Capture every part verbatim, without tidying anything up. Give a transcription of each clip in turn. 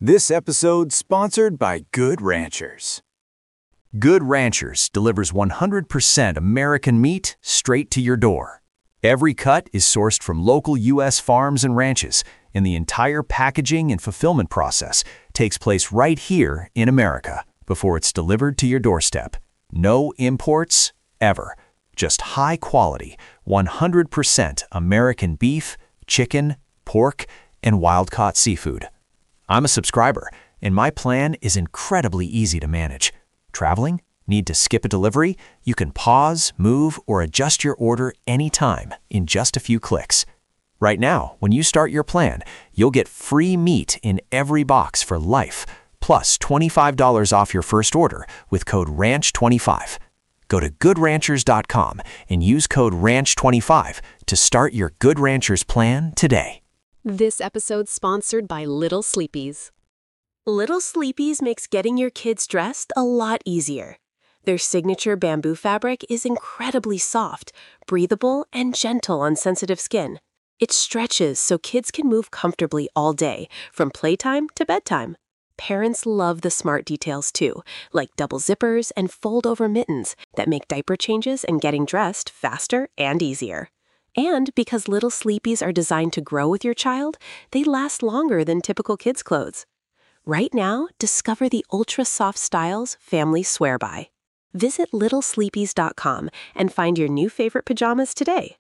This episode sponsored by Good Ranchers. Good Ranchers delivers one hundred percent American meat straight to your door. Every cut is sourced from local U S farms and ranches, and the entire packaging and fulfillment process takes place right here in America before it's delivered to your doorstep. No imports, ever. Just high-quality, one hundred percent American beef, chicken, pork, and wild-caught seafood. I'm a subscriber, and my plan is incredibly easy to manage. Traveling? Need to skip a delivery? You can pause, move, or adjust your order anytime in just a few clicks. Right now, when you start your plan, you'll get free meat in every box for life, plus twenty-five dollars off your first order with code ranch twenty-five. Go to good ranchers dot com and use code ranch twenty-five to start your Good Ranchers plan today. This episode's sponsored by Little Sleepies. Little Sleepies makes getting your kids dressed a lot easier. Their signature bamboo fabric is incredibly soft, breathable, and gentle on sensitive skin. It stretches so kids can move comfortably all day, from playtime to bedtime. Parents love the smart details too, like double zippers and fold-over mittens that make diaper changes and getting dressed faster and easier. And because Little Sleepies are designed to grow with your child, they last longer than typical kids' clothes. Right now, discover the ultra-soft styles families swear by. Visit little sleepies dot com and find your new favorite pajamas today.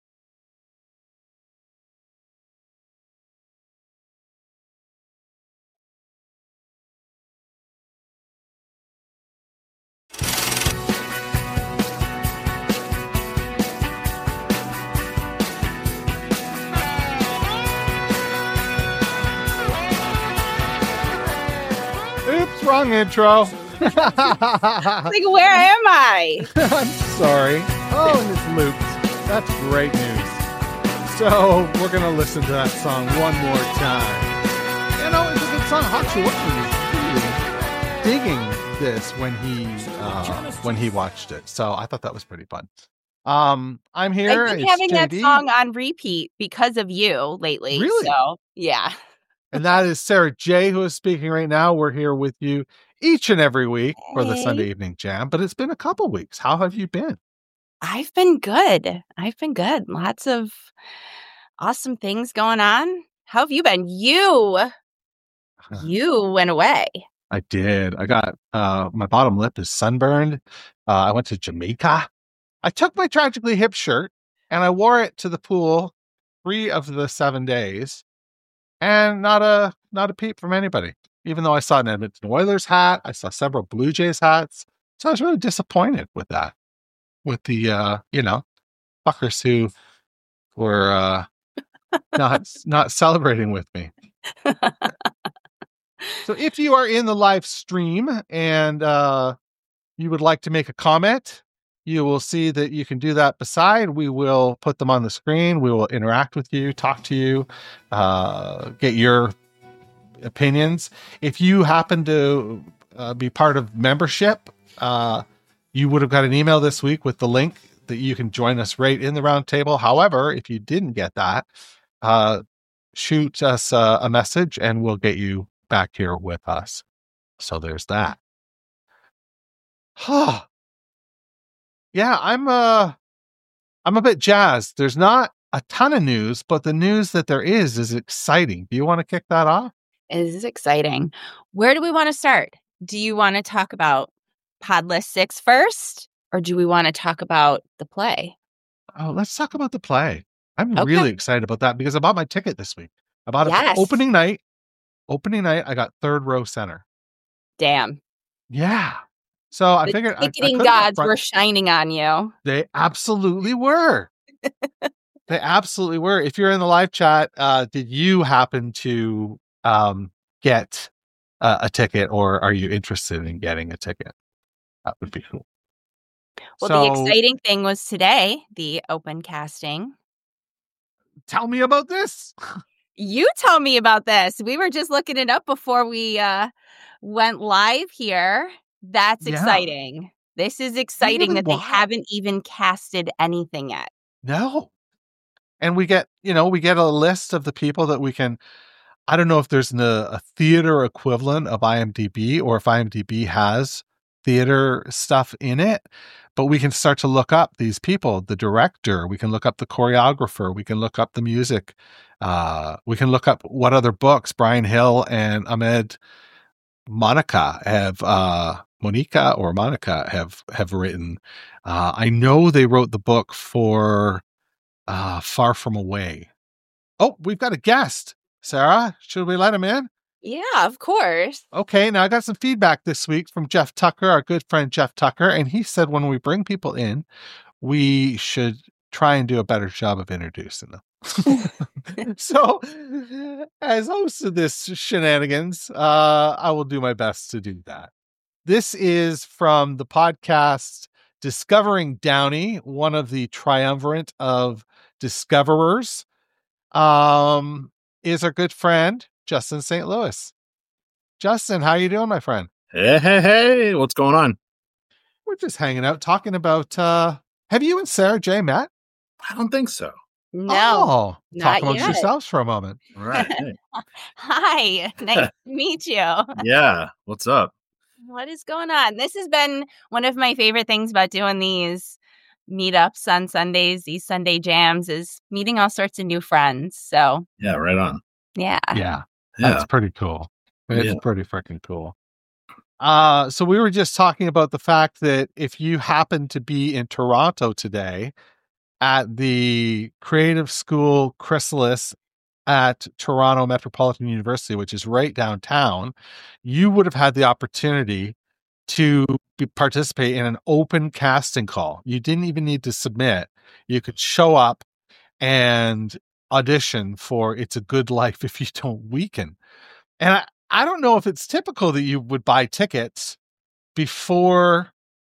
Oops, wrong intro. Like, where am I? I'm sorry. Oh, and it's looped. That's great news. So we're gonna listen to that song one more time. You know, it's a good song. Hakshu was really digging this when he uh, when he watched it. So I thought that was pretty fun. Um, I'm here. I've been it's having J D. that song on repeat because of you lately. Really? So, yeah. And that is Sarah J. who is speaking right now. We're here with you each and every week for the Hey. Sunday Evening Jam. But it's been a couple weeks. How have you been? I've been good. I've been good. Lots of awesome things going on. How have you been? You, you went away. I did. I got uh, my bottom lip is sunburned. Uh, I went to Jamaica. I took my Tragically Hip shirt and I wore it to the pool three of the seven days, and not a not a peep from anybody. Even though I saw an Edmonton Oilers hat, I saw several Blue Jays hats. So I was really disappointed with that. With the uh, you know, fuckers who were uh, not not celebrating with me. So if you are in the live stream and uh, you would like to make a comment, you will see that you can do that beside. We will put them on the screen. We will interact with you, talk to you, uh, get your opinions. If you happen to uh, be part of membership, uh, you would have got an email this week with the link that you can join us right in the round table. However, if you didn't get that, uh, shoot us uh, a message and we'll get you back here with us. So there's that. yeah, I'm uh I'm a bit jazzed. There's not a ton of news, but the news that there is is exciting. Do you want to kick that off? It is exciting. Where do we want to start? Do you want to talk about Podlist six first, or do we want to talk about the play? Oh, let's talk about the play. I'm Okay. really excited about that because I bought my ticket this week. I bought it Yes. for opening night. Opening night, I got third row center. Damn. Yeah. So I The figured I- I ticketing could've got gods front- were shining on you. They absolutely were. They absolutely were. If you're in the live chat, uh, did you happen to um, get uh, a ticket, or are you interested in getting a ticket? That would be cool. Well, So, the exciting thing was today, the open casting. tell me about this. You tell me about this. We were just looking it up before we uh, went live here. That's Yeah. exciting. This is exciting Really that they wild. haven't even casted anything yet. No. And we get, you know, we get a list of the people that we can I don't know if there's an, a theater equivalent of IMDb or if IMDb has theater stuff in it, but we can start to look up these people, the director, we can look up the choreographer, we can look up the music, uh, we can look up what other books Brian Hill and Ahmed Monica have, uh, Monica or Monica have, have written. Uh, I know they wrote the book for uh, Far From Away. Oh, we've got a guest. Sarah, should we let him in? Yeah, of course. Okay, now I got some feedback this week from Jeff Tucker, our good friend Jeff Tucker, and he said when we bring people in, we should try and do a better job of introducing them. So, as host of this shenanigans, uh, I will do my best to do that. This is from the podcast Discovering Downey, one of the triumvirate of discoverers. Um, is our good friend Justin Saint Louis. Justin, how you doing, my friend? Hey, hey, hey! What's going on? We're just hanging out, talking about. Uh, have you and Sarah J met? I don't think so. No, oh, not talk amongst yet. yourselves for a moment. All right. Hey. Hi, nice to meet you. Yeah. What's up? What is going on? This has been one of my favorite things about doing these meetups on Sundays, these Sunday jams, is meeting all sorts of new friends. So, Yeah. Right on. yeah. Yeah, Yeah. that's pretty cool. It's Yeah. pretty freaking cool. Uh, so we were just talking about the fact that if you happen to be in Toronto today at the Creative School Chrysalis at Toronto Metropolitan University, which is right downtown, you would have had the opportunity to be, participate in an open casting call. You didn't even need to submit. You could show up and audition for It's a Good Life If You Don't Weaken. And I, I don't know if it's typical that you would buy tickets before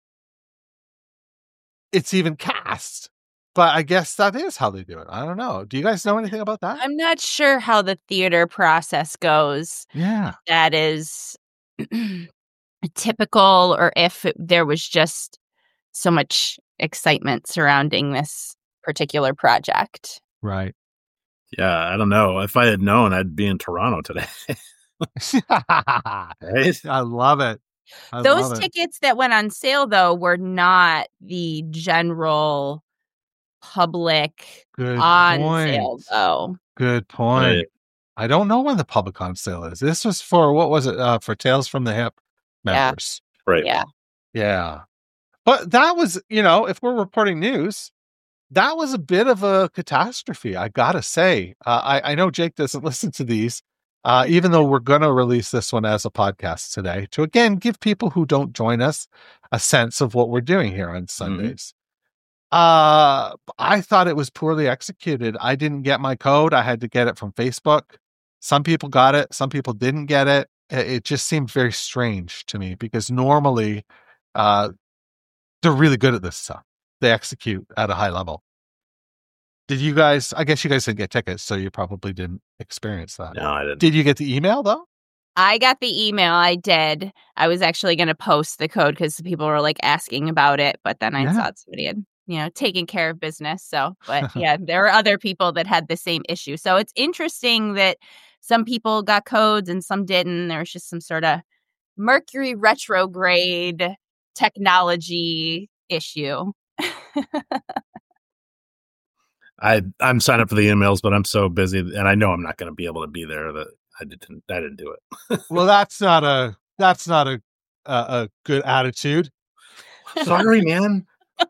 it's even cast, but I guess that is how they do it. I don't know. Do you guys know anything about that? I'm not sure how the theater process goes. Yeah. That is typical, or if it, there was just so much excitement surrounding this particular project. Right. Yeah. I don't know. If I had known, I'd be in Toronto today. Right? I love it. I Those love it. tickets that went on sale, though, were not the general public Good on point. sale, though. Good point. Right. I don't know when the public on sale is. This was for, what was it? Uh, for Tales from the Hip Yeah. members. Right. Yeah. Yeah. But that was, you know, if we're reporting news, that was a bit of a catastrophe, I gotta say. Uh, I, I know Jake doesn't listen to these, uh, even though we're going to release this one as a podcast today to, again, give people who don't join us a sense of what we're doing here on Sundays. Uh, I thought it was poorly executed. I didn't get my code. I had to get it from Facebook. Some people got it. Some people didn't get it. It, it just seemed very strange to me because normally, uh, they're really good at this stuff. They execute at a high level. Did you guys, I guess you guys didn't get tickets, so you probably didn't experience that. No, I didn't. Did you get the email though? I got the email. I did. I was actually going to post the code because people were like asking about it, but then I Yeah. thought somebody had, you know, taken care of business. So, but yeah, there were other people that had the same issue. So it's interesting that some people got codes and some didn't. There was just some sort of Mercury retrograde technology issue. I I'm signed up for the emails, but I'm so busy, and I know I'm not going to be able to be there that I didn't. I didn't do it. Well, that's not a, that's not a, a, a good attitude. Sorry, man.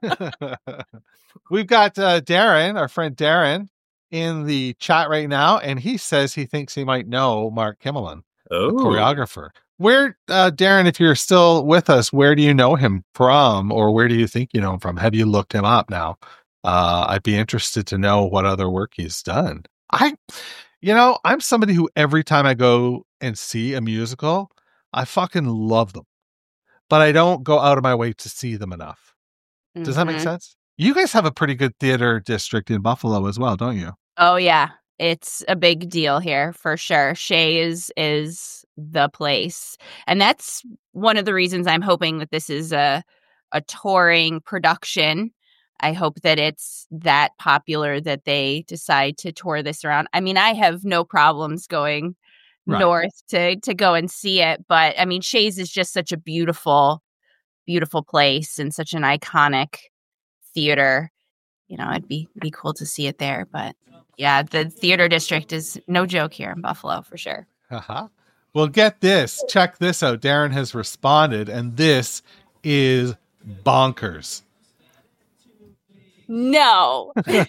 We've got uh, Darren, our friend Darren, in the chat right now, and he says he thinks he might know Mark Kimmelin, Oh, the choreographer. Where, uh, Darren, if you're still with us, where do you know him from, or where do you think you know him from? Have you looked him up now? Uh, I'd be interested to know what other work he's done. I, you know, I'm somebody who every time I go and see a musical, I fucking love them, but I don't go out of my way to see them enough. Does that make Mhm. sense? You guys have a pretty good theater district in Buffalo as well, don't you? Oh yeah, it's a big deal here for sure. Shays is the place, and that's one of the reasons I'm hoping that this is a a touring production. I hope that it's that popular that they decide to tour this around. I mean, I have no problems going Right. north to to go and see it. But I mean, Shays is just such a beautiful, beautiful place and such an iconic theater. You know, it'd be be cool to see it there. But yeah, the theater district is no joke here in Buffalo for sure. Uh-huh. Well, get this. Check this out. Darren has responded, and this is bonkers. No. Did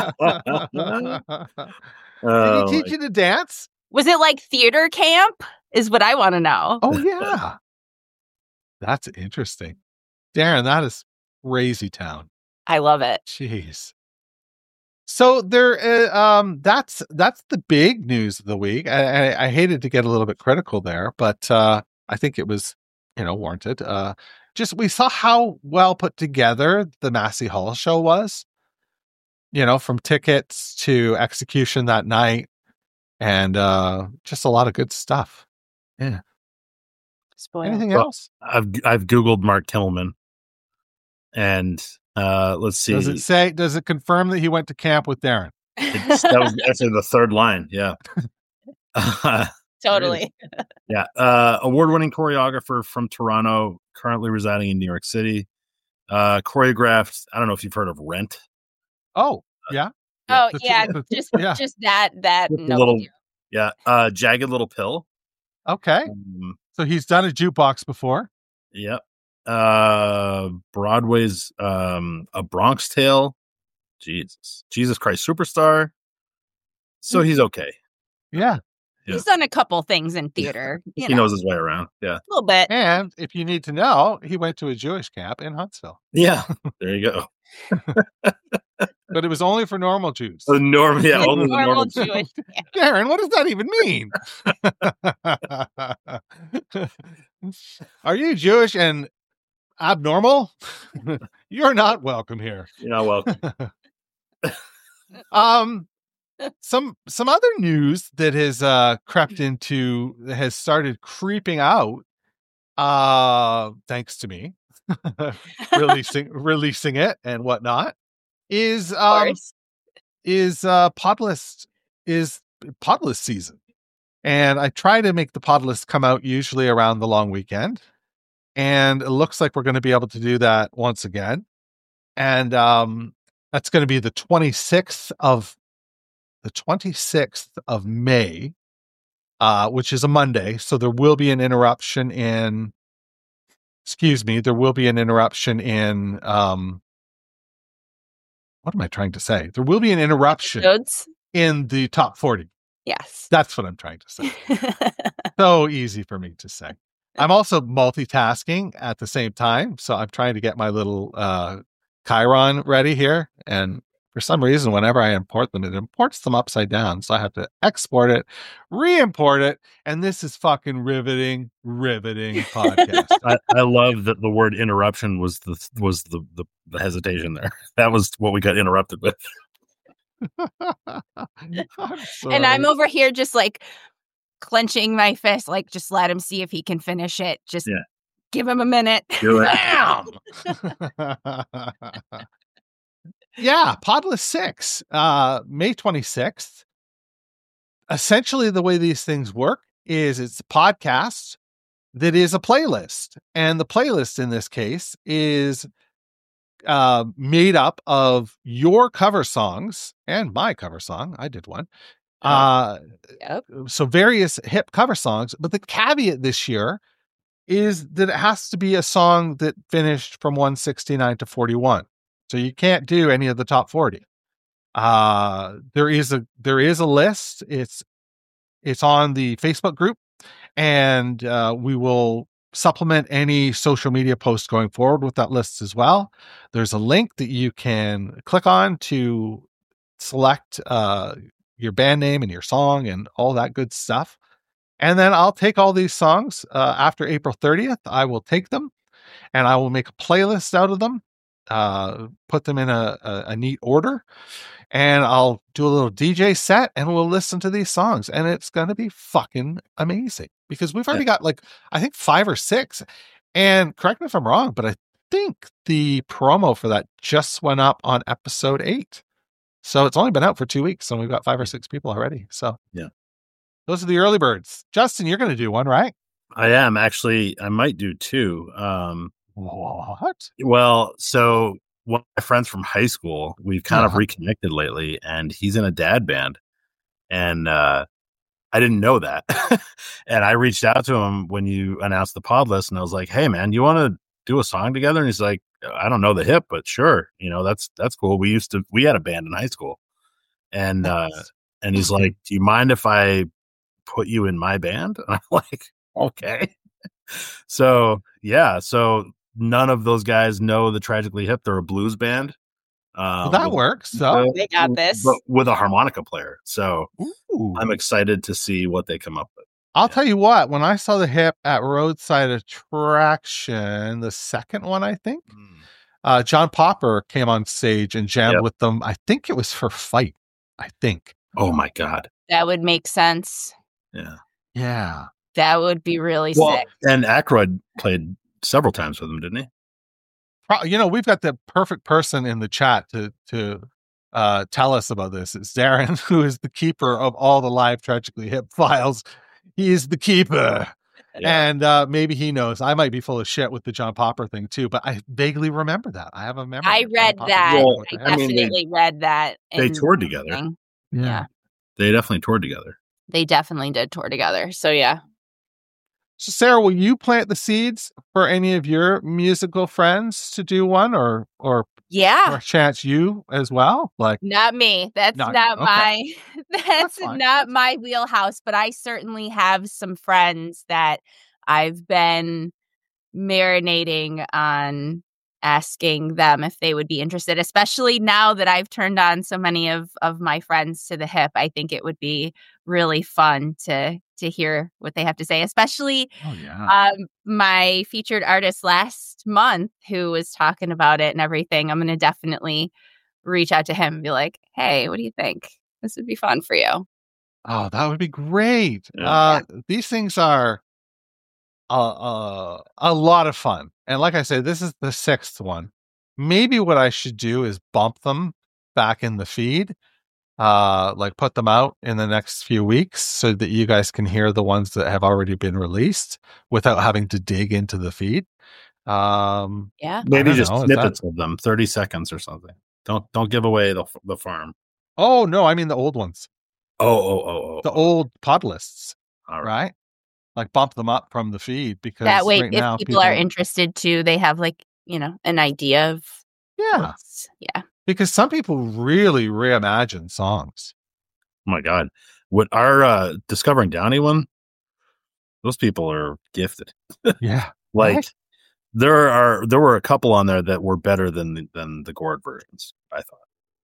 Oh, he teach you to dance? Was it like theater camp? Is what I want to know. Oh, yeah. That's interesting. Darren, that is crazy town. I love it. Jeez. So there, uh, um, that's that's the big news of the week. I, I, I hated to get a little bit critical there, but uh, I think it was, you know, warranted. Uh, just we saw how well put together the Massey Hall show was. You know, from tickets to execution that night, and uh, just a lot of good stuff. Yeah. Spoiled. Anything Well, else? I've I've Googled Mark Tillman, and uh, let's see. Does it say? Does it confirm that he went to camp with Darren? It's, that was actually the third line. Yeah. Uh, Totally. yeah. Uh, award-winning choreographer from Toronto, currently residing in New York City. Uh, choreographed. I don't know if you've heard of Rent. Oh, yeah. Oh The- yeah, the- just yeah. just that that Just a no little- big deal. Yeah. Uh, Jagged Little Pill. Okay. Um, So he's done a jukebox before. Yep. Uh, Broadway's um, A Bronx Tale. Jesus. Jesus Christ Superstar. So he's okay. Yeah. Yeah. He's done a couple things in theater. You He know, knows his way around. Yeah. a little bit. And if you need to know, he went to a Jewish camp in Huntsville, Yeah. There you go. but it was only for normal Jews. The normal, yeah, only the Normal normal. Jewish. Yeah. Darren, what does that even mean? Are you Jewish and abnormal? You're not welcome here. You're not welcome. Um, some some other news that has uh crept into has started creeping out. Uh, thanks to me releasing releasing it and whatnot is Of um course. is uh Podlist is Podlist season, and I try to make the Podlist come out usually around the long weekend, and it looks like we're going to be able to do that once again, and um that's going to be the twenty-sixth of the twenty-sixth of May, uh, which is a Monday. So there will be an interruption in, excuse me, there will be an interruption in, um, what am I trying to say? There will be an interruption Episodes? in the top forty. Yes. That's what I'm trying to say. So easy for me to say. I'm also multitasking at the same time. So I'm trying to get my little uh, Chiron ready here. And for some reason, whenever I import them, it imports them upside down. So I have to export it, re-import it. And this is fucking riveting, riveting podcast. I, I love that the word interruption was the was the, the the hesitation there. That was what we got interrupted with. I'm And I'm sorry. over here just like clenching my fist, like just let him see if he can finish it. Just Yeah. give him a minute. Do it. Bam! Yeah, Podlist six, uh, May twenty-sixth. Essentially, the way these things work is it's a podcast that is a playlist. And the playlist in this case is uh, made up of your cover songs and my cover song. I did one. Uh, Yep. so various hip cover songs. But the caveat this year is that it has to be a song that finished from one sixty-nine to forty-one. So you can't do any of the top forty. Uh, there is a there is a list. It's it's on the Facebook group, and uh, we will supplement any social media posts going forward with that list as well. There's a link that you can click on to select uh, your band name and your song and all that good stuff. And then I'll take all these songs uh, after April thirtieth. I will take them and I will make a playlist out of them, uh, put them in a, a, a neat order, and I'll do a little D J set and we'll listen to these songs. And it's going to be fucking amazing because we've already got like, I think five or six. And correct me if I'm wrong, but I think the promo for that just went up on episode eight. So it's only been out for two weeks and we've got five or six people already. So Yeah. Those are the early birds. Justin, you're going to do one, right? I am actually. I might do two. Um, What? well, so one of my friends from high school, we've kind of Yeah. reconnected lately, and he's in a dad band, and uh, I didn't know that. And I reached out to him when you announced the pod list, and I was like, "Hey, man, you want to do a song together?" And he's like, "I don't know the hip, but sure, you know, that's that's cool. We used to we had a band in high school." And uh, and he's like, "Do you mind if I put you in my band?" And I'm like, "Okay." So yeah, so none of those guys know the Tragically Hip. They're a blues band. Well, Um, that with- works. So, They got this. but with a harmonica player. So Ooh. I'm excited to see what they come up with. I'll yeah. tell you what, when I saw the hip at Roadside Attraction, the second one, I think, uh, John Popper came on stage and jammed Yep. with them. I think it was for Fight. I think. Oh my God. That would make sense. Yeah. Yeah. That would be really Well, sick. and Aykroyd played several times with him, didn't he? Pro- You know, we've got the perfect person in the chat to to uh, tell us about this. It's Darren, who is the keeper of all the live Tragically Hip files. He is the keeper. Yeah. And uh, maybe he knows. I might be full of shit with the John Popper thing too, but I vaguely remember that. I have a memory. I of John read Popper that. jamming Well, with I the hip. I mean, they- definitely read that. They in toured together. something. yeah. Yeah. They definitely toured together. They definitely did tour together. So yeah. So, Sarah, will you plant the seeds for any of your musical friends to do one, or or Yeah. or chance you as well? Like, Not me. That's Not not, you. my that's fine. not my wheelhouse, but I certainly have some friends that I've been marinating on asking them if they would be interested, especially now that I've turned on so many of of my friends to the hip. I think it would be really fun to to hear what they have to say, especially oh yeah, um, my featured artist last month who was talking about it and everything. I'm going to definitely reach out to him and be like, hey, what do you think? This would be fun for you. oh that would be great. Yeah. Uh, these things are uh, uh, a lot of fun, and like I said, this is the sixth one. Maybe what I should do is bump them back in the feed. Uh, like put them out in the next few weeks so that you guys can hear the ones that have already been released without having to dig into the feed. Um, Yeah. Maybe don't just know, is snippets of them, thirty seconds or something. Don't don't give away the the farm. oh no, I mean the old ones, Oh oh oh oh. the old pod lists, All right. right? Like bump them up from the feed because That way, right if now people, are interested too, they have like, you know, an idea of yeah, what's- yeah. because some people really reimagine songs. Oh my God. What our uh, Discovering Downey one? Those people are gifted. Yeah, Like right? there are there were a couple on there that were better than the, than the Gord versions, I thought.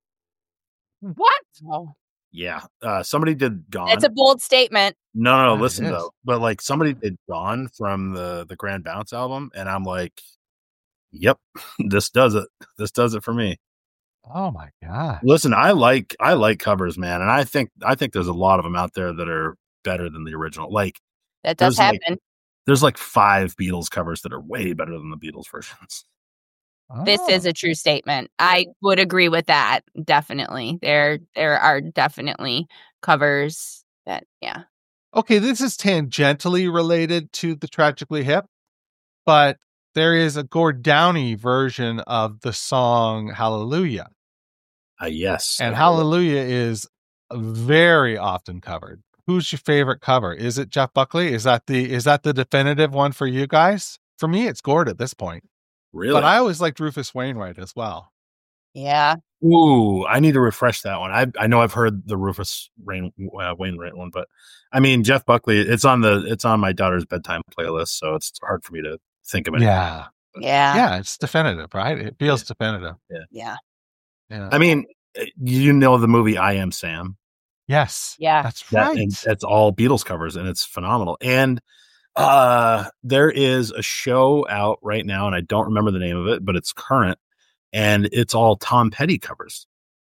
What? Oh, Yeah. Uh, somebody did Gone. that's a bold statement. no, no, no, Yeah, it listen is. though. But like somebody did Gone from the the Grand Bounce album, and I'm like, yep, this does it. This does it for me. Oh my god, Listen, I like I like covers, man, and I think I think there's a lot of them out there that are better than the original. Like That does There's, like, happen. there's like five Beatles covers that are way better than the Beatles versions. This Oh. is a true statement. I would agree with that. Definitely. There there are definitely covers that yeah. Okay, this is tangentially related to the Tragically Hip, but there is a Gord Downie version of the song Hallelujah. Uh, yes. And Hallelujah is very often covered. Who's your favorite cover? Is it Jeff Buckley? Is that the is that the definitive one for you guys? For me, it's Gord at this point. Really? But I always liked Rufus Wainwright as well. Yeah. Ooh, I need to refresh that one. I I know I've heard the Rufus Rain, uh, Wainwright one, but I mean Jeff Buckley. It's on the it's on my daughter's bedtime playlist, so it's hard for me to think of it. Yeah. Yeah. Yeah, it's definitive, right? It feels definitive. Yeah. Yeah. I mean, you know the movie I Am Sam. Yes. Yeah. That's That, right. and that's all Beatles covers, and it's phenomenal. And uh, there is a show out right now, and I don't remember the name of it, but it's current, and it's all Tom Petty covers.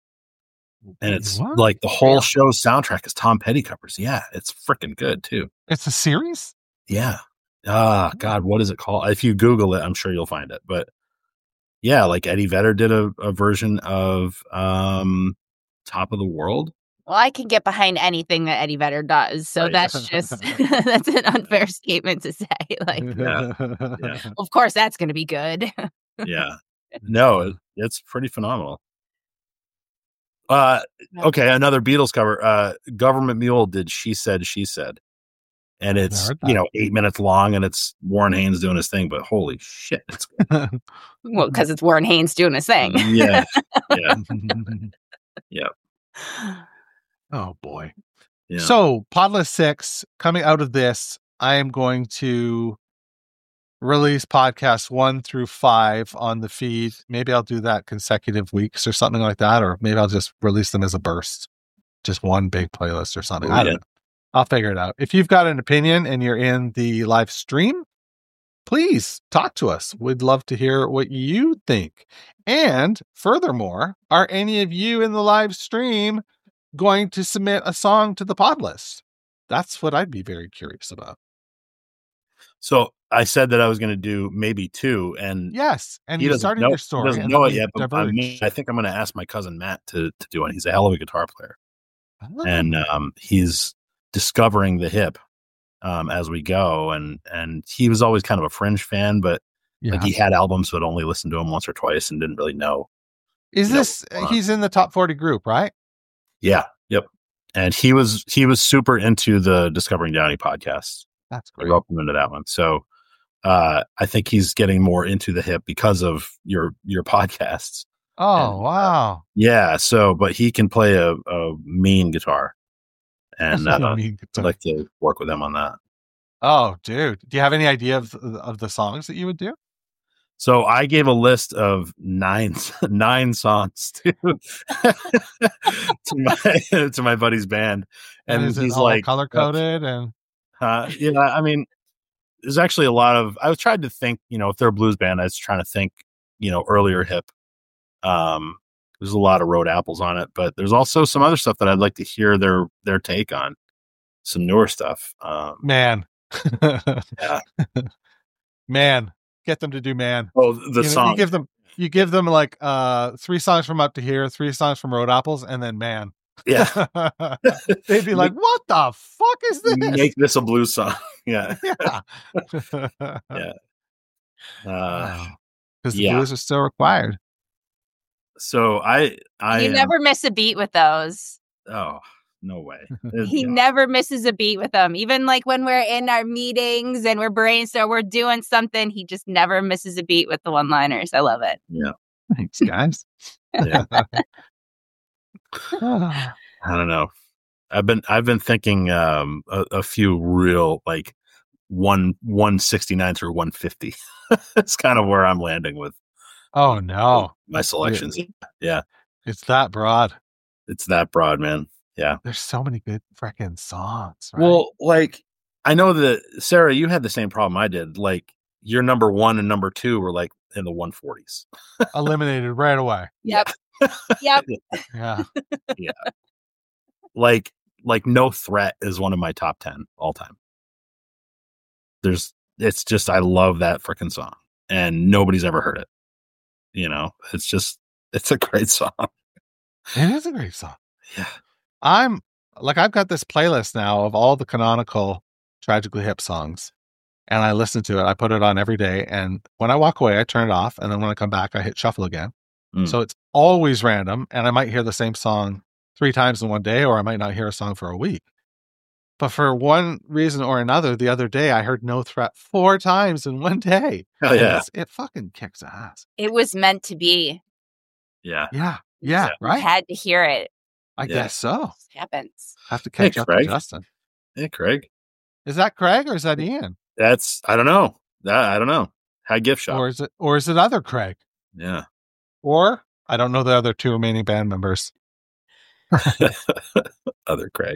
And it's What? like the whole Really? show's soundtrack is Tom Petty covers. Yeah, it's freaking good too. It's a series? Yeah. Ah, God, what is it called? If you Google it, I'm sure you'll find it. But yeah, like Eddie Vedder did a, a version of um, Top of the World, Well, I can get behind anything that Eddie Vedder does, so Right. that's just that's an unfair statement to say. Like, Yeah. Yeah. of course, that's going to be good. Yeah. No, it, it's pretty phenomenal. Uh, okay, another Beatles cover. Uh, Government Mule did "She Said, She Said," and it's heard that. you know eight minutes long, and it's Warren Haynes doing his thing. But holy shit, it's Well, because it's Warren Haynes doing his thing. yeah, yeah, yeah, Oh boy. yeah. So, Podless six, coming out of this, I am going to release podcasts one through five on the feed. Maybe I'll do that consecutive weeks or something like that, or maybe I'll just release them as a burst, just one big playlist or something. Oh, I don't yeah. know. I'll figure it out. If you've got an opinion and you're in the live stream, please talk to us. We'd love to hear what you think. And furthermore, are any of you in the live stream going to submit a song to the pod list? That's what I'd be very curious about. So I said that I was going to do maybe two, and Yes, and he you doesn't started know, your he story. doesn't and know then it we yet. But I, diverged. mean, I think I'm going to ask my cousin Matt to to do it. He's a hell of a guitar player, Oh. and um, he's discovering the hip um, as we go. And and he was always kind of a fringe fan, but Yeah. like he had albums, but only listened to them once or twice, and didn't really know. Is you know, this? uh, He's in the top forty group, right? Yeah, yep. And he was he was super into the Discovering Downey podcast. That's I great. roped him into that one. So uh, I think he's getting more into the hip because of your your podcasts. Oh, and, uh, wow. Yeah. So, but he can play a, a mean guitar, and What do you uh, mean I'd guitar? like to work with him on that. Oh, dude. Do you have any idea of of the songs that you would do? So I gave a list of nine nine songs to to my to my buddy's band, and is it he's all like color coded and Uh, yeah, I mean, there's actually a lot of. I was trying to think, you know, if they're a blues band, I was trying to think, you know, earlier hip. Um, there's a lot of Road Apples on it, but there's also some other stuff that I'd like to hear their their take on, some newer stuff. Um, man? yeah. Man, get them to do man. Oh, the you, know, song. you give them you give them like uh three songs from Up to Here, three songs from Road Apples, and then man. Yeah, They'd be like, what the fuck is this? make this a blues song. Yeah, Yeah. yeah. Uh, Because the yeah. blues are still required. so I, I you am- never miss a beat with those. Oh, no way. He Yeah. never misses a beat with them. Even like when we're in our meetings and we're brainstorming, we're doing something, he just never misses a beat with the one-liners. I love it. Yeah. Thanks, guys. Yeah. I don't know. I've been I've been thinking um a, a few real like one one sixty nine through one fifty. It's kind of where I'm landing with Oh no, my selections. Yeah, it's that broad. it's that broad, man. Yeah. There's so many good freaking songs. Right? Well, like I know that Sarah, you had the same problem I did. Like your number one and number two were like in the one forties. eliminated right away. Yep. Yep. Yeah. Like like No Threat is one of my top ten all time. There's it's just I love that freaking song, and nobody's ever heard it. You know, it's just it's a great song. It is a great song. Yeah. I'm like, I've got this playlist now of all the canonical Tragically Hip songs, and I listen to it. I put it on every day, and when I walk away, I turn it off, and then when I come back, I hit shuffle again. Mm. So it's always random, and I might hear the same song three times in one day, or I might not hear a song for a week. But for one reason or another, the other day I heard No Threat four times in one day. Hell And yeah. it's- it fucking kicks ass. It was meant to be. Yeah. Yeah, yeah, Yeah. You right. had to hear it. I Yeah. guess so. It just happens. Have to Hey, catch up Craig. to Justin. Hey, Craig. Is that Craig or is that Ian? That's I don't know. That I don't know. High gift shop. Or is it or is it other Craig? Yeah. Or I don't know the other two remaining band members. Other Craig.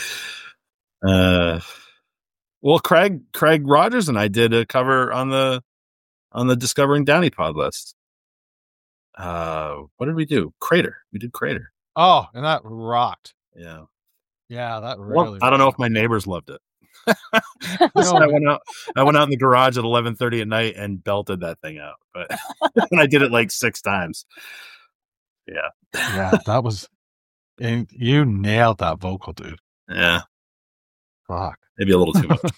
Uh well Craig Craig Rogers and I did a cover on the on the Discovering Downey pod list. Uh what did we do? Crater. We did Crater. Oh, and that rocked. Yeah. Yeah, that Well, really. I don't know if rocked. my neighbors loved it. No. I went out I went out in the garage at eleven thirty at night and belted that thing out. But and I did it like six times. Yeah. Yeah, that was And you nailed that vocal, dude. Yeah, Fuck. maybe a little too much.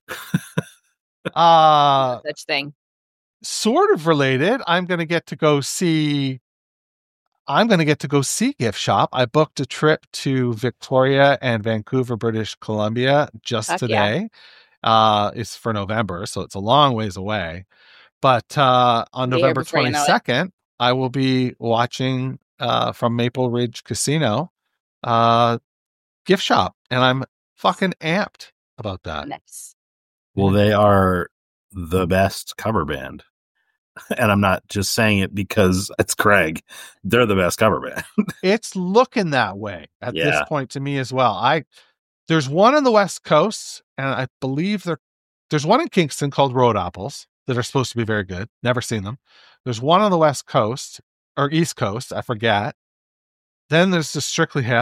uh Such thing. Sort of related. I'm gonna get to go see I'm gonna get to go see Gift Shop. I booked a trip to Victoria and Vancouver, British Columbia just Heck today. Uh it's for November, so it's a long ways away. But uh on Be here November before you know it. twenty-second, I will be watching uh from Maple Ridge Casino uh Gift Shop, and I'm fucking amped about that. Nice. Well, they are the best cover band. And I'm not just saying it because it's Craig. They're the best cover band. It's looking that way at this Yeah. point to me as well. I there's one on the West Coast, and I believe there there's one in Kingston called Road Apples that are supposed to be very good. Never seen them. There's one on the West Coast or East Coast, I forget. Then there's the Strictly Hip,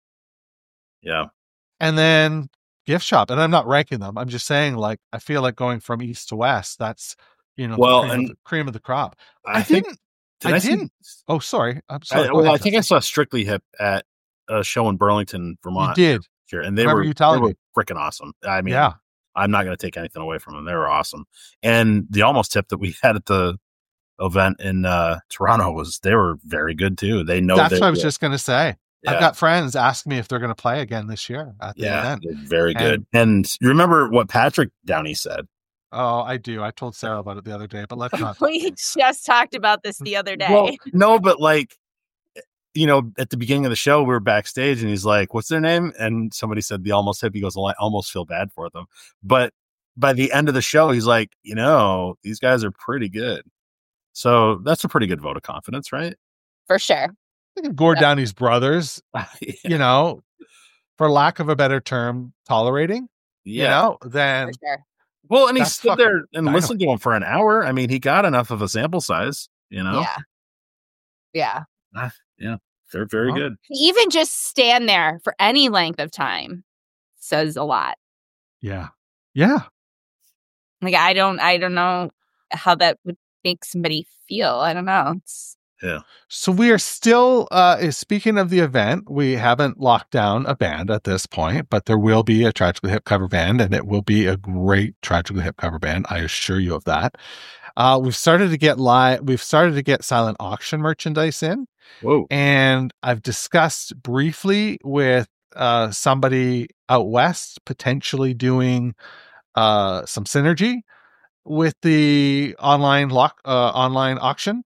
Yeah. and then Gift Shop. And I'm not ranking them. I'm just saying, like, I feel like going from east to west, that's, you know, Well, the cream, and of the, cream of the crop. I, I, think didn't. did I, see- didn't. Oh, sorry. I'm sorry. I, Go well, ahead, I think I Justin. saw Strictly Hip at a show in Burlington, You Vermont. did. Here, and they Remember were, you telling they were me. freaking awesome. I mean, Yeah. I'm not going to take anything away from them. They were awesome. And the Almost Tip that we had at the event in uh, Toronto was they were very good too. They know That's they what I was will. just going to say. Yeah. I've got friends ask me if they're going to play again this year at the Yeah, event. they're very And- good. And you remember what Patrick Downey said? Oh, I do. I told Sarah about it the other day, but let's not. We just talked about this the other day. Well, no, but like, you know, at the beginning of the show, we were backstage and he's like, what's their name? And somebody said the Almost Hip. He goes, well, I almost feel bad for them. But by the end of the show, he's like, you know, these guys are pretty good. So that's a pretty good vote of confidence, right? For sure. Gord Downey's brothers, yeah. you know, for lack of a better term, tolerating, you know, then For sure. Well, and he That's stood there fucking and dynamite. listened to him for an hour. I mean, he got enough of a sample size, you know? Yeah. Yeah. Yeah. They're very Well, good. Even just stand there for any length of time says a lot. yeah. Yeah. Like I don't I don't know how that would make somebody feel. I don't know. It's So we are still, uh, speaking of the event, we haven't locked down a band at this point, but there will be a Tragically Hip cover band, and it will be a great Tragically Hip cover band. I assure you of that. Uh, we've started to get live. We've started to get silent auction merchandise in, Whoa. and I've discussed briefly with uh, somebody out west potentially doing uh, some synergy with the online lock uh, online auction.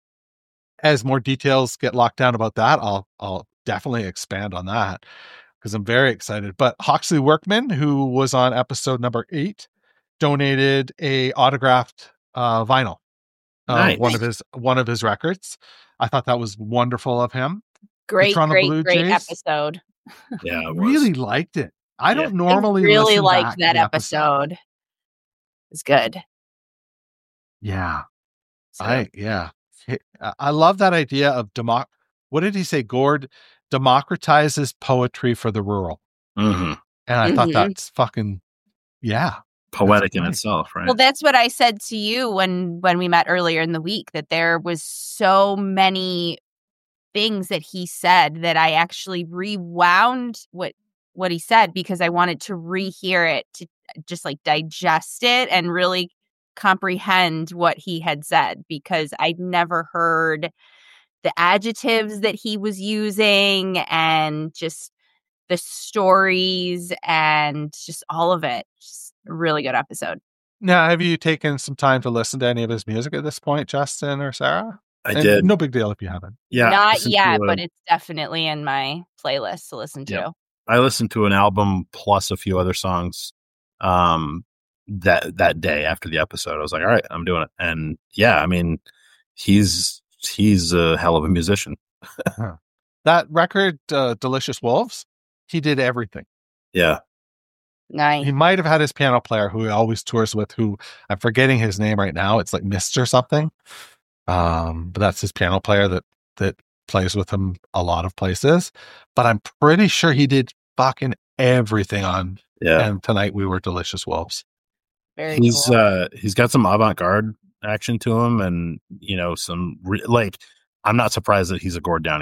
As more details get locked down about that, I'll I'll definitely expand on that because I'm very excited. But Hawksley Workman, who was on episode number eight, donated a autographed uh, vinyl of Nice. one of his one of his records. I thought that was wonderful of him. great, Toronto great, Blue great Jays? episode. Yeah. It was. Really liked it. I Yeah. don't normally I really listen liked back to that the episode. It's good. Yeah, So, I yeah, He- I I love that idea of democ. What did he say? Gord democratizes poetry for the rural, Mhm. and I thought Mhm. that's fucking yeah. Poetic in right. itself, right? well, that's what I said to you when when we met earlier in the week, that there was so many things that he said that I actually rewound what what he said because I wanted to rehear it to just like digest it and really comprehend what he had said, because I'd never heard the adjectives that he was using and just the stories and just all of it. Just a really good episode. Now, have you taken some time to listen to any of his music at this point, Justin or Sarah? I And did. No big deal if you haven't. Yeah. Not listened yet, to a- but it's definitely in my playlist to listen to. Yeah. I listened to an album plus a few other songs um that that day after the episode. I was like, all right, I'm doing it. And yeah, I mean, he's he's a hell of a musician. That record, uh, Delicious Wolves, he did everything. Yeah. Nice. He might have had his piano player who he always tours with, who I'm forgetting his name right now. It's like Mister something. Um, but that's his piano player that that plays with him a lot of places. But I'm pretty sure he did fucking everything on. Yeah. And tonight we were Delicious Wolves. Very he's cool. uh he's got some avant-garde action to him, and you know, some re- like I'm not surprised that he's a Gord Downey fan.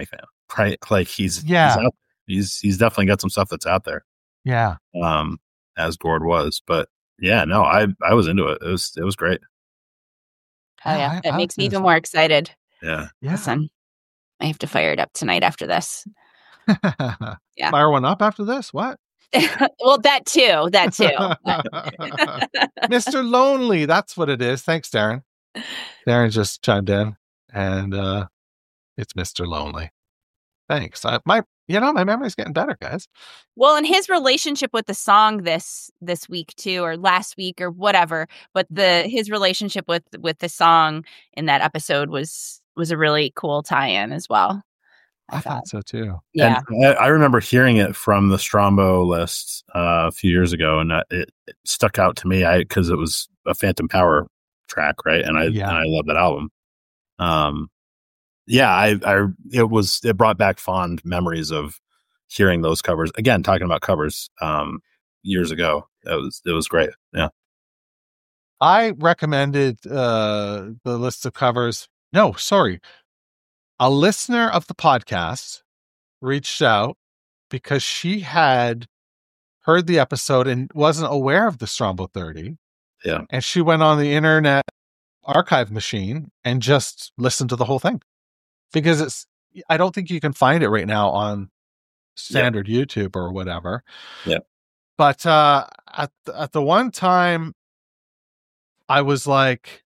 right? Like he's Yeah. he's, out, he's he's definitely got some stuff that's out there. Yeah. Um, as Gord was, but yeah, no, I I was into it. It was it was great. Oh, Yeah, yeah. I- That I makes me was- even more excited. Yeah. Yeah. Listen, I have to fire it up tonight after this. Yeah. Fire one up after this. What? Well, that too. That too. Mister Lonely. That's what it is. Thanks, Darren. Darren just chimed in, and uh, it's Mister Lonely. Thanks. I, my, you know, my memory's getting better, guys. Well, and his relationship with the song this this week too, or last week, or whatever. But the his relationship with with the song in that episode was was a really cool tie-in as well. I, I thought so too. Yeah. And I, I remember hearing it from the Strombo list uh, a few years ago, and it, it stuck out to me because it was a Phantom Power track, right? And I Yeah. and I love that album. Um, yeah, I, I it was it brought back fond memories of hearing those covers again. Talking about covers um, years ago, it was it was great. Yeah, I recommended uh, the list of covers. No, sorry. A listener of the podcast reached out because she had heard the episode and wasn't aware of the Strombo thirty. Yeah. And she went on the internet archive machine and just listened to the whole thing. Because it's, I don't think you can find it right now on standard yeah. YouTube or whatever. Yeah. But uh, at, at the one time, I was like,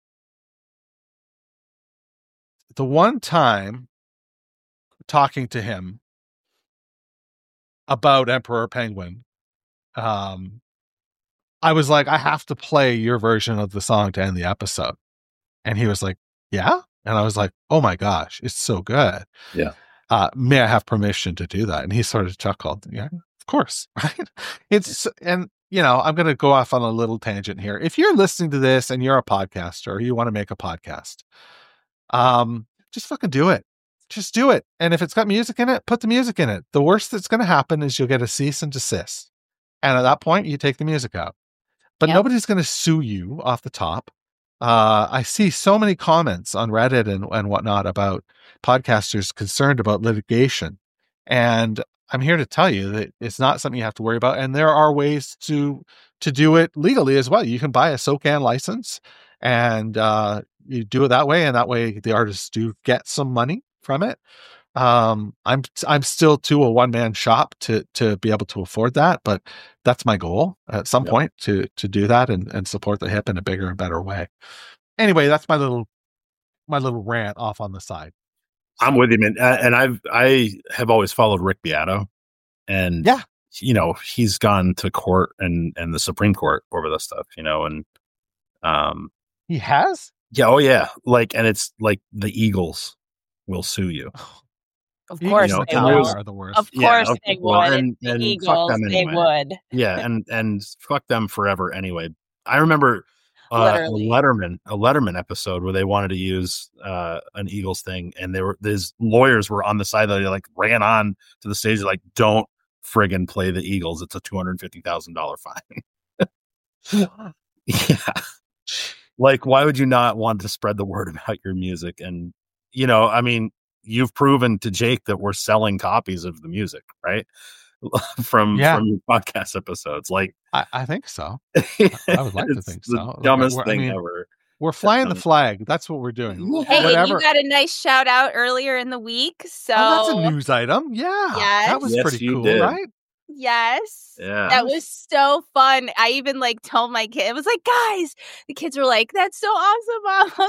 the one time talking to him about Emperor Penguin, um, I was like, I have to play your version of the song to end the episode. And he was like, yeah? And I was like, oh my gosh, it's so good. Yeah. Uh, may I have permission to do that? And he sort of chuckled. Yeah, of course. Right. It's, and you know, I'm going to go off on a little tangent here. If you're listening to this and you're a podcaster or you want to make a podcast, um, just fucking do it. Just do it. And if it's got music in it, put the music in it. The worst that's going to happen is you'll get a cease and desist. And at that point, you take the music out. But yep. nobody's going to sue you off the top. Uh, I see so many comments on Reddit and, and whatnot about podcasters concerned about litigation. And I'm here to tell you that it's not something you have to worry about. And there are ways to to do it legally as well. You can buy a SOCAN license and uh, you do it that way. And that way the artists do get some money from it. Um, I'm I'm still too a one man shop to to be able to afford that, but that's my goal at some yep. point to to do that and, and support the hip in a bigger and better way. Anyway, that's my little my little rant off on the side. I'm with you, man. And I've I have always followed Rick Beato, and yeah, you know he's gone to court and and the Supreme Court over this stuff, you know, and um, he has, yeah, oh yeah, like, and it's like the Eagles will sue you. Of course, you know, they will. Are the worst. Of yeah, course, they well, would. And, the and Eagles, anyway. they would. Yeah, and and fuck them forever. Anyway, I remember uh, a Letterman, a Letterman episode where they wanted to use uh, an Eagles thing, and they were these lawyers were on the side that they like ran on to the stage like, "Don't friggin' play the Eagles! It's a two hundred fifty thousand dollar fine." Yeah, like why would you not want to spread the word about your music? And you know, I mean. You've proven to Jake that we're selling copies of the music, right? from yeah. from your podcast episodes. Like, I, I think so. I would like to think the so. Dumbest Look, thing I mean, ever. We're flying the flag. That's what we're doing. Hey, Whatever. you got a nice shout out earlier in the week. So oh, that's a news item. Yeah, yes. that was yes, pretty cool, did. right? Yes. Yeah. That was so fun. I even like told my kid, I was like, guys, the kids were like, that's so awesome, Mom. I was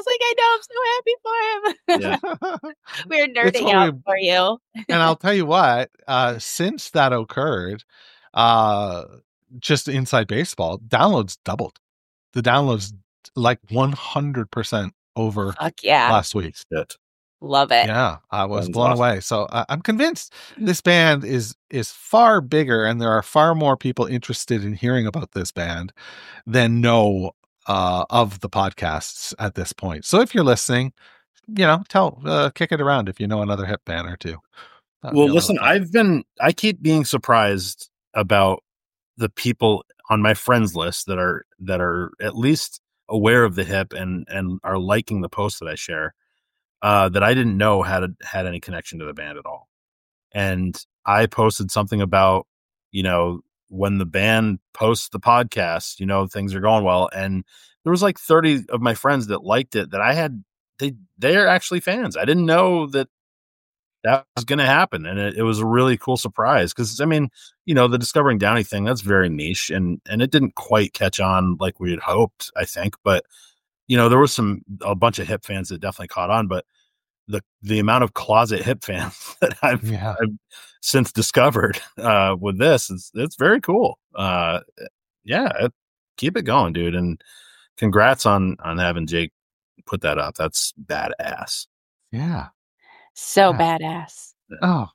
like, I know, I'm so happy for him. Yeah. We're nerding out we, for you. And I'll tell you what, uh, since that occurred, uh, just Inside Baseball, downloads doubled. The downloads like one hundred percent over Fuck yeah. last week. Shit. Love it. Yeah, I was That's blown awesome. away. So uh, I'm convinced this band is is far bigger, and there are far more people interested in hearing about this band than know uh, of the podcasts at this point. So if you're listening, you know, tell uh, kick it around if you know another hip band or two. That'd Well, listen, I've been I keep being surprised about the people on my friends list that are that are at least aware of the hip and and are liking the posts that I share. Uh, that I didn't know had a, had any connection to the band at all. and I posted something about, you know, when the band posts the podcast, you know, things are going well. And there was like thirty of my friends that liked it that I had, they, they're actually fans. I didn't know that that was going to happen. And it, it was a really cool surprise. Cause I mean, you know, the Discovering Downey thing, that's very niche, and, and it didn't quite catch on like we had hoped, I think. But, you know, there was some, a bunch of hip fans that definitely caught on, but the, the amount of closet hip fans that I've, Yeah. I've since discovered, uh, with this, is it's very cool. Uh, yeah, it, keep it going, dude. And congrats on, on having Jake put that up. That's badass. Yeah. So Yeah. badass. Oh,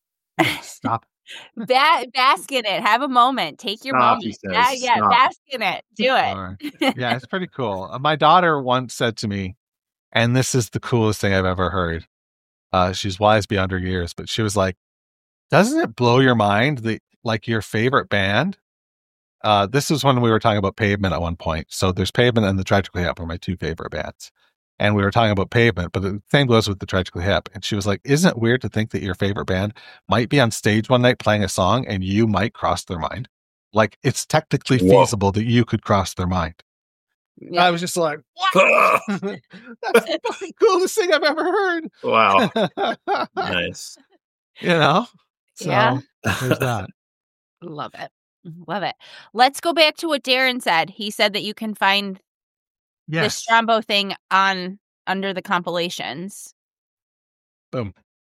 stop. Ba- bask in it. Have a moment. Take your Stop, he moment. says. Yeah, yeah, Stop. bask in it. Do it. All right. Yeah, it's pretty cool. Uh, My daughter once said to me, and this is the coolest thing I've ever heard. Uh, she's wise beyond her years, but she was like, doesn't it blow your mind that like your favorite band? Uh, this is when we were talking about Pavement at one point. So there's Pavement and the Tragically Hip are my two favorite bands. And we were talking about Pavement, but the same goes with the Tragically Hip. And she was like, isn't it weird to think that your favorite band might be on stage one night playing a song and you might cross their mind? Like it's technically Whoa. feasible that you could cross their mind. Yeah. I was just like, what? That's the fucking coolest thing I've ever heard. Wow. Nice. You know? So Yeah. there's that. Love it. Love it. Let's go back to what Darren said. He said that you can find Yes. the Strombo thing on under the compilations. Boom.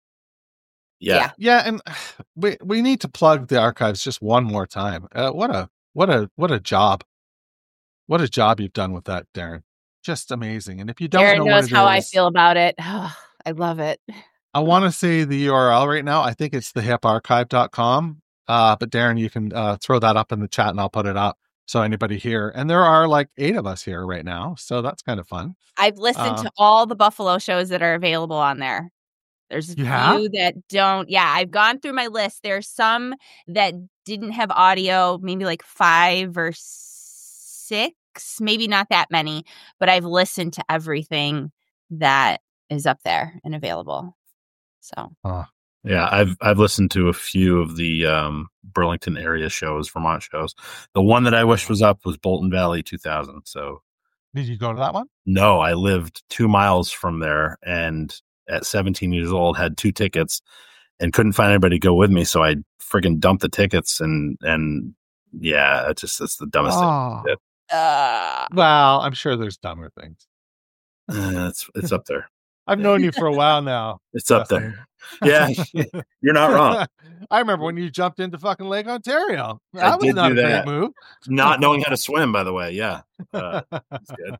Yeah. Yeah. Yeah, and we we need to plug the archives just one more time. Uh, what a what a what a job. What a job you've done with that, Darren. Just amazing. And if you don't Darren know knows what it how I is, feel about it. Oh, I love it. I want to say the U R L right now. I think it's the hip archive dot com. Uh, but Darren, you can uh, throw that up in the chat and I'll put it up. So anybody here, and there are like eight of us here right now. So that's kind of fun. I've listened Uh, to all the Buffalo shows that are available on there. There's a You have? few that don't. Yeah, I've gone through my list. There's some that didn't have audio, maybe like five or six, maybe not that many, but I've listened to everything that is up there and available. So Yeah, I've I've listened to a few of the um, Burlington area shows, Vermont shows. The one that I wish was up was Bolton Valley two thousand. So did you go to that one? no, I lived two miles from there, and at seventeen years old had two tickets and couldn't find anybody to go with me. So I friggin' dumped the tickets, and and yeah, it just it's the dumbest Oh, thing. uh, well, I'm sure there's dumber things. Uh, it's it's up there. I've known you for a while now. It's up Justin. there. Yeah, you're not wrong. I remember when you jumped into fucking Lake Ontario. I That was did not do a great that. move. Not knowing how to swim, by the way. Yeah, uh, it's good.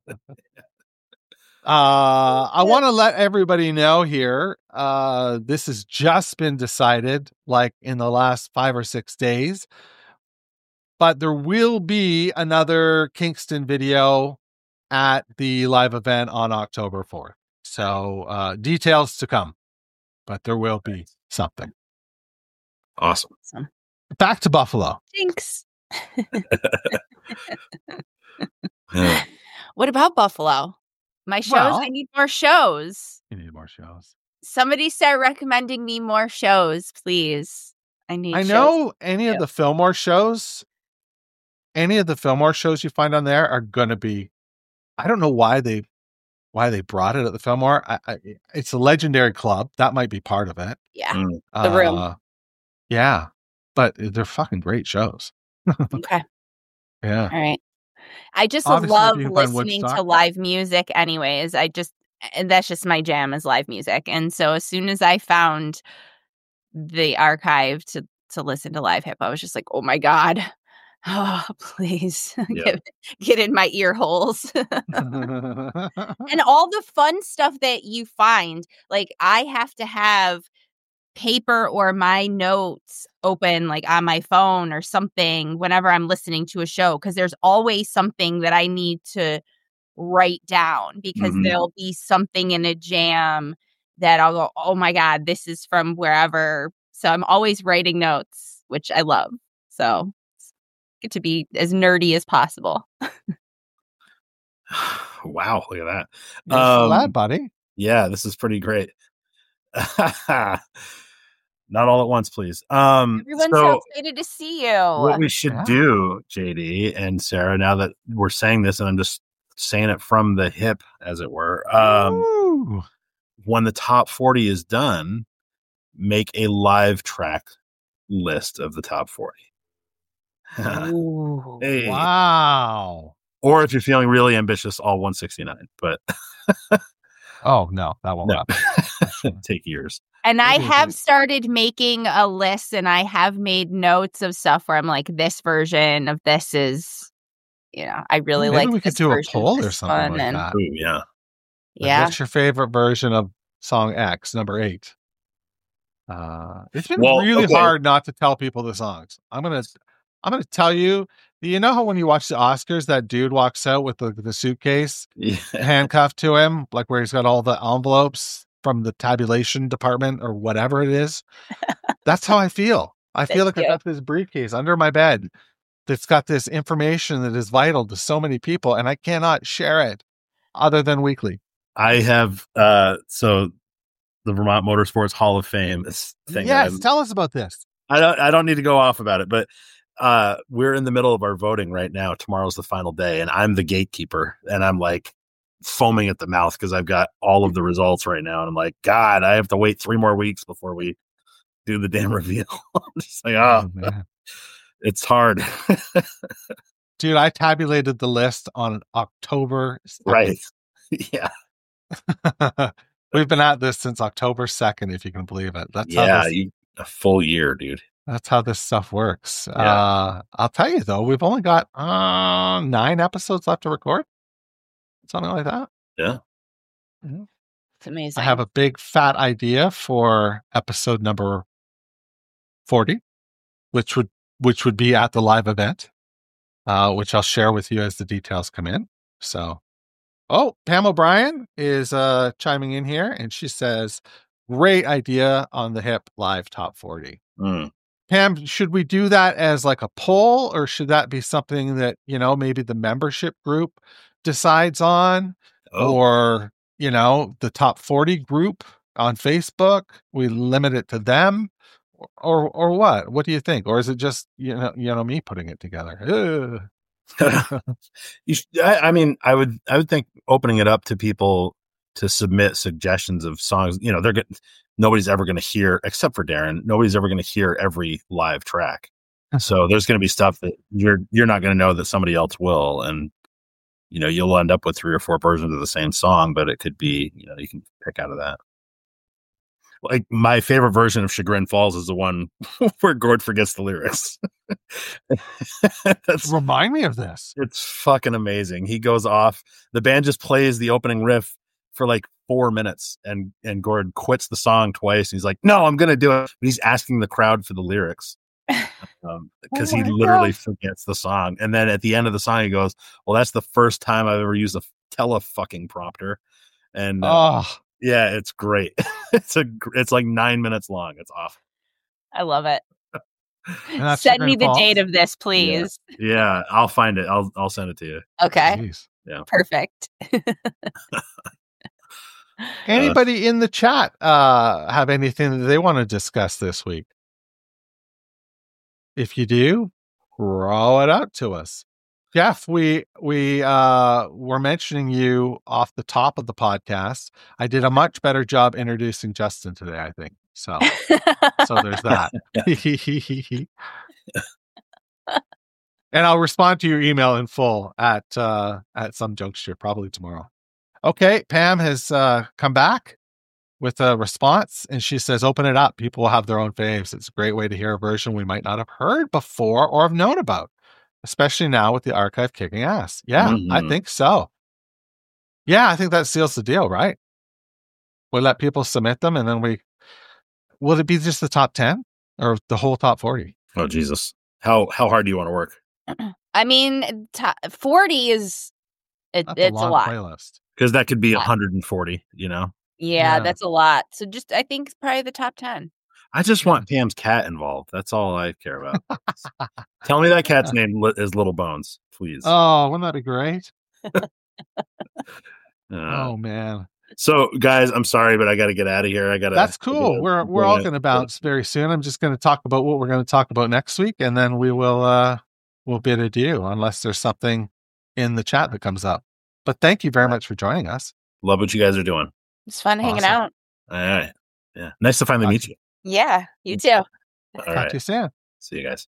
Uh, I want to let everybody know here. Uh, this has just been decided, like in the last five or six days. But there will be another Kingston video at the live event on October fourth. So uh, details to come, but there will be something. Awesome. awesome. Back to Buffalo. Thanks. Yeah. What about Buffalo? My shows. Well- I need more shows. You need more shows. Somebody start recommending me more shows, please. I need. I shows. know any of Yeah. the Fillmore shows, any of the Fillmore shows you find on there are going to be, I don't know why they, why they brought it at the Fillmore. I, I, it's a legendary club. That might be part of it. Yeah. Mm. The Room. Uh, yeah, but they're fucking great shows. Okay. Yeah. All right. I just Obviously, love you can find listening to Woodstock. live music anyways. I just and that's just my jam is live music. And so as soon as I found the archive to to listen to live hip, I was just like, oh my God. Oh, please Yeah. get, get in my ear holes. And all the fun stuff that you find, like I have to have paper or my notes open like on my phone or something whenever I'm listening to a show, because there's always something that I need to write down because Mhm. there'll be something in a jam that I'll go, oh my God, this is from wherever. So I'm always writing notes, which I love. So get to be as nerdy as possible. Wow, look at that. You're so Um, loud, buddy. Yeah, this is pretty great. not all at once, please. Um, Everyone's so so excited to see you. what we should Yeah. do, J D and Sarah, now that we're saying this, and I'm just saying it from the hip, as it were, um, Ooh. when the top forty is done, make a live track list of the top forty. Ooh. Hey. Wow. Or if you're feeling really ambitious, all one sixty-nine. But Oh, no, that won't no, happen. take years. And I Maybe have it- started making a list, and I have made notes of stuff where I'm like, this version of this is, you know, I really Maybe like we could this do a version of poll or this something one, like and that. Ooh, yeah. Like, yeah. What's your favorite version of song X, number eight? Uh, it's been Well, really okay. hard not to tell people the songs. I'm gonna, I'm gonna tell you. You know how when you watch the Oscars, that dude walks out with the, the suitcase Yeah. handcuffed to him, like where he's got all the envelopes from the tabulation department or whatever it is. That's how I feel. I feel like That's I got this briefcase under my bed that's got this information that is vital to so many people, and I cannot share it other than weekly. I have uh so the Vermont Motorsports Hall of Fame is thing. that Yes, I'm- tell us about this. I don't I don't need to go off about it, but uh we're in the middle of our voting right now. Tomorrow's the final day, and I'm the gatekeeper, and I'm like foaming at the mouth because I've got all of the results right now, and I'm like, God, I have to wait three more weeks before we do the damn reveal. I'm just like, oh, Oh, man. it's hard. Dude, I tabulated the list on October second. Right. Yeah. We've been at this since October second, if you can believe it. That's how Yeah. this, You, a full year, dude. that's how this stuff works. Yeah. Uh, I'll tell you though, we've only got uh, nine episodes left to record, something like that. Yeah. It's amazing. I have a big fat idea for episode number forty, which would which would be at the live event, uh, which I'll share with you as the details come in. So, oh, Pam O'Brien is uh, chiming in here, and she says, "Great idea on the hip live top forty." Mm. Pam, should we do that as like a poll, or should that be something that, you know, maybe the membership group decides on, Oh, or, you know, the top forty group on Facebook? We limit it to them, or or what? What do you think? Or is it just, you know, you know, me putting it together? Ugh. you should, I, I mean, I would, I would think opening it up to people to submit suggestions of songs. You know, they're getting, nobody's ever going to hear, except for Darren. Nobody's ever going to hear every live track. So there's going to be stuff that you're you're not going to know that somebody else will, and you know, you'll end up with three or four versions of the same song, but it could be, you know, you can pick out of that. Like my favorite version of Chagrin Falls is the one where Gord forgets the lyrics. That's Remind me of this. it's fucking amazing. He goes off. The band just plays the opening riff for like four minutes, and and Gord quits the song twice. And he's like, "No, I'm gonna do it." But he's asking the crowd for the lyrics because Oh he my literally God. forgets the song. And then at the end of the song, he goes, "Well, that's the first time I've ever used a tele fucking prompter." And uh, Oh, yeah, it's great. it's a gr- it's like nine minutes long. It's awesome. I love it. and that's Send me Chagrin the Falls? date of this, please. Yeah, I'll find it. I'll I'll send it to you. Okay. Jeez. Perfect. Anybody in the chat uh, have anything that they want to discuss this week? If you do, throw it out to us. Jeff, we we uh, were mentioning you off the top of the podcast. I did a much better job introducing Justin today, I think. So, so there's that. And I'll respond to your email in full at uh, at some juncture, probably tomorrow. Okay, Pam has uh, come back with a response, and she says, "Open it up. People will have their own faves. It's a great way to hear a version we might not have heard before or have known about, especially now with the archive kicking ass." Yeah, I Mhm. think so. Yeah, I think that seals the deal, right? We let people submit them, and then we will it be just the top ten or the whole top forty? Oh Jesus, how how hard do you want to work? I mean, t- forty is it, That's a it's a, long lot. playlist. Because that could be Yeah. one hundred forty. You know, Yeah, Yeah. that's a lot. So just I think probably the top ten. I just want Pam's cat involved. That's all I care about. Tell me that cat's name li- is Little Bones, please. Oh, wouldn't that be great? Uh, Oh man. So, guys, I'm sorry, but I got to get out of here. I got to. That's cool. We're we're all going to bounce very soon. I'm just going to talk about what we're going to talk about next week, and then we will uh we'll bid adieu unless there's something in the chat that comes up. But thank you very much for joining us. Love what you guys are doing. It's fun hanging Awesome. out. All right. Yeah. Nice to finally meet you. Yeah, you too. All Talk right. to you soon. See you guys.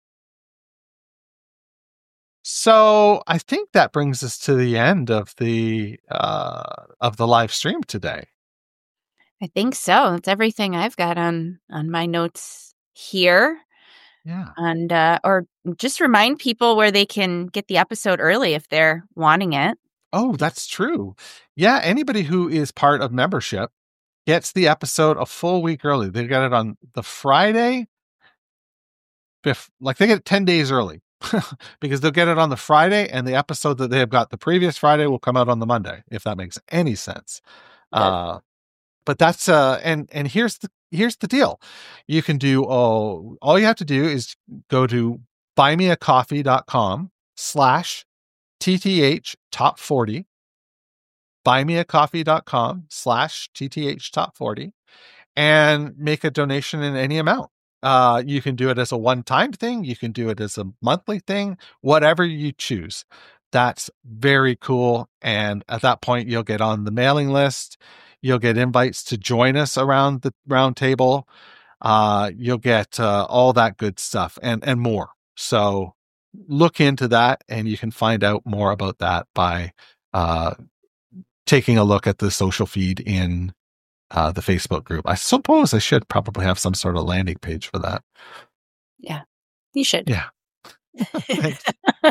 So I think that brings us to the end of the uh of the live stream today. I think so. That's everything I've got on on my notes here. Yeah. And uh or just remind people where they can get the episode early if they're wanting it. Oh, that's true. Yeah, anybody who is part of membership gets the episode a full week early. They get it on the Friday, bef- like they get it ten days early because they'll get it on the Friday, and the episode that they have got the previous Friday will come out on the Monday, if that makes any sense. Yes. Uh, but that's uh, and and here's the here's the deal. You can do all all you have to do is go to buymeacoffee.com slash TTH top 40. buymeacoffee.com slash TTH top 40 and make a donation in any amount. Uh, you can do it as a one-time thing. You can do it as a monthly thing, whatever you choose. That's very cool. And at that point, you'll get on the mailing list. You'll get invites to join us around the round table. Uh, you'll get uh, all that good stuff and, and more. So look into that, and you can find out more about that by uh, taking a look at the social feed in uh, the Facebook group. I suppose I should probably have some sort of landing page for that. Yeah, you should. Yeah. Thanks.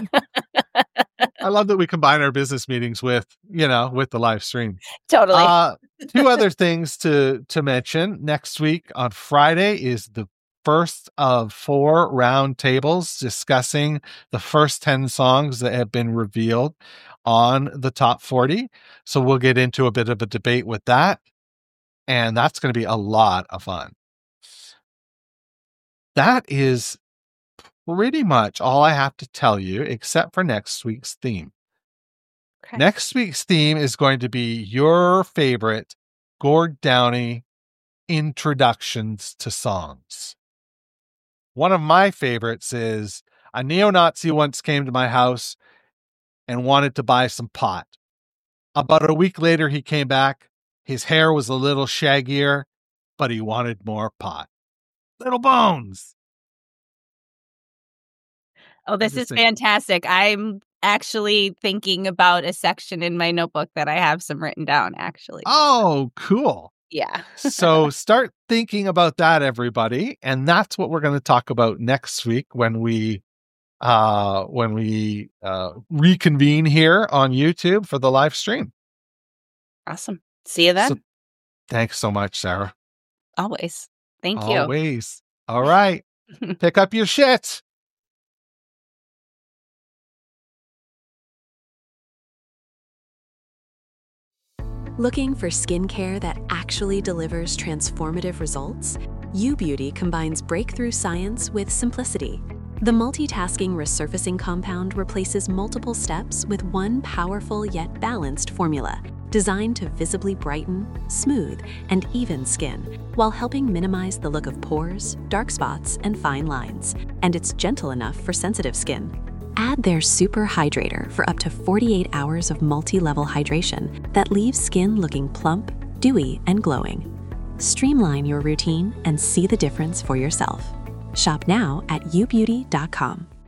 I love that we combine our business meetings with, you know, with the live stream. Totally. Uh, two other things to, to mention. Next week on Friday is the first of four round tables discussing the first ten songs that have been revealed on the top forty. So we'll get into a bit of a debate with that. And that's going to be a lot of fun. That is pretty much all I have to tell you, except for next week's theme. Okay. Next week's theme is going to be your favorite Gord Downie introductions to songs. One of my favorites is a neo-Nazi once came to my house and wanted to buy some pot. About a week later, he came back. His hair was a little shaggier, but he wanted more pot. Little Bones. Oh, this is fantastic. I'm actually thinking about a section in my notebook that I have some written down, actually. Oh, cool. Yeah. So start thinking about that, everybody. And that's what we're going to talk about next week when we uh, when we uh, reconvene here on YouTube for the live stream. Awesome. See you then. So, thanks so much, Sarah. Always. Thank you. Always. All right. Pick up your shit. Looking for skincare that actually delivers transformative results? U-Beauty combines breakthrough science with simplicity. The multitasking resurfacing compound replaces multiple steps with one powerful yet balanced formula, designed to visibly brighten, smooth, and even skin, while helping minimize the look of pores, dark spots, and fine lines. And it's gentle enough for sensitive skin. Add their Super Hydrator for up to forty-eight hours of multi-level hydration that leaves skin looking plump, dewy, and glowing. Streamline your routine and see the difference for yourself. Shop now at u beauty dot com.